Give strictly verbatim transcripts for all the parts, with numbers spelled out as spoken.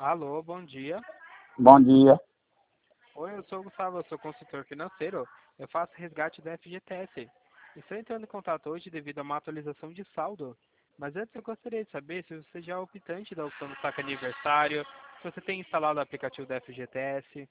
Alô, bom dia. Bom dia. Oi, eu sou o Gustavo, eu sou consultor financeiro. Eu faço resgate da F G T S. Estou entrando em contato hoje devido a uma atualização de saldo. Mas antes eu gostaria de saber se você já é optante da opção do saque aniversário, se você tem instalado o aplicativo da F G T S.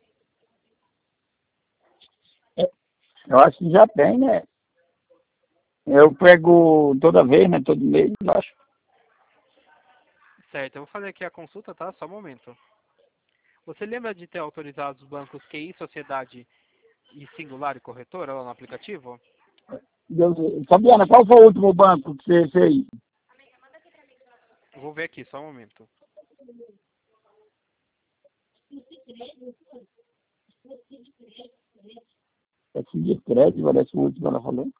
Eu acho que já tem, né? Eu pego toda vez, né? Todo mês, eu acho. Certo, eu vou fazer aqui a consulta, tá? Só um momento. Você lembra de ter autorizado os bancos Q I, Sociedade e Singular e Corretora lá no aplicativo? Eu, Fabiana, qual foi o último banco que você fez? Eu vou ver aqui, só um momento. Esse de crédito, parece o último que ela falou.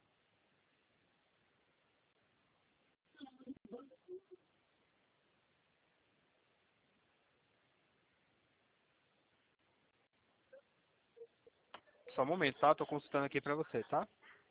Só um momento, tá? Tô consultando aqui pra você, tá?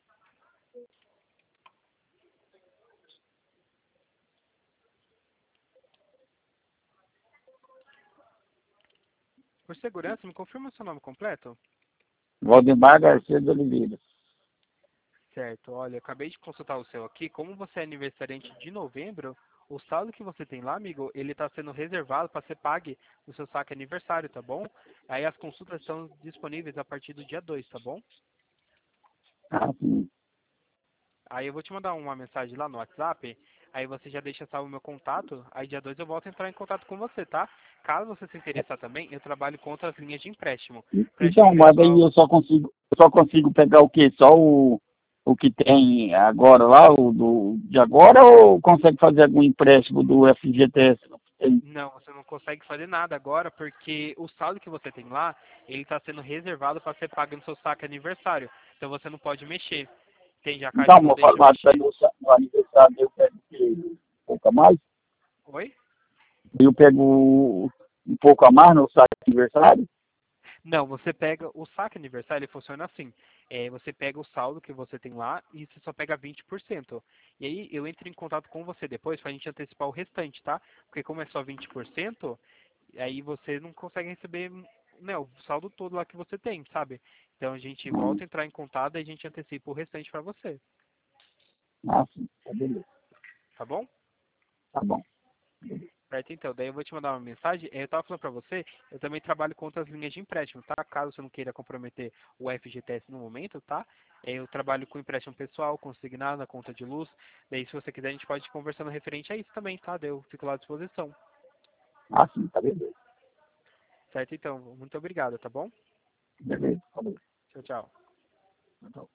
Por segurança, me confirma o seu nome completo? Valdemar Garcia de Oliveira. Certo, olha, eu acabei de consultar o seu aqui. Como você é aniversariante de novembro, o saldo que você tem lá, amigo, ele está sendo reservado para ser pague no seu saque aniversário, tá bom? Aí as consultas estão disponíveis a partir do dia dois, tá bom? Ah, sim. Aí eu vou te mandar uma mensagem lá no WhatsApp, aí você já deixa salvo o meu contato, aí dia dois eu volto a entrar em contato com você, tá? Caso você se interessar também, eu trabalho com outras linhas de empréstimo. Empréstimo Então, mas aí pessoal. eu só consigo, eu só consigo pegar o quê? Só o, o que tem agora lá, o do, de agora, ou consegue fazer algum empréstimo do F G T S? Não, você não consegue fazer nada agora porque o saldo que você tem lá, ele está sendo reservado para ser pago no seu saque aniversário. Então você não pode mexer. Entende? A Caixa Então, não meu deixa formato mexer. no, no aniversário eu pego o quê? Um pouco a mais? Oi? Eu pego um pouco a mais no saque de aniversário? Não, você pega o saque aniversário, ele funciona assim. É, você pega o saldo que você tem lá e você só pega vinte por cento. E aí eu entro em contato com você depois para a gente antecipar o restante, tá? Porque como é só vinte por cento, aí você não consegue receber, né, o saldo todo lá que você tem, sabe? Então a gente volta a entrar em contato e a gente antecipa o restante para você, Ah, sim, tá beleza. tá bom? Tá bom. Certo, então, daí eu vou te mandar uma mensagem. Eh, Eu estava falando para você, eu também trabalho com outras linhas de empréstimo, tá? Caso você não queira comprometer o F G T S no momento, tá? Eh, Eu trabalho com empréstimo pessoal, consignado na conta de luz. Daí, se você quiser, a gente pode ir conversando referente a isso também, tá? Daí eu fico lá à disposição. Ah, sim, tá beleza. Certo, então, muito obrigado, tá bom? Beleza, tá bom. Tchau, tchau. Tá bom.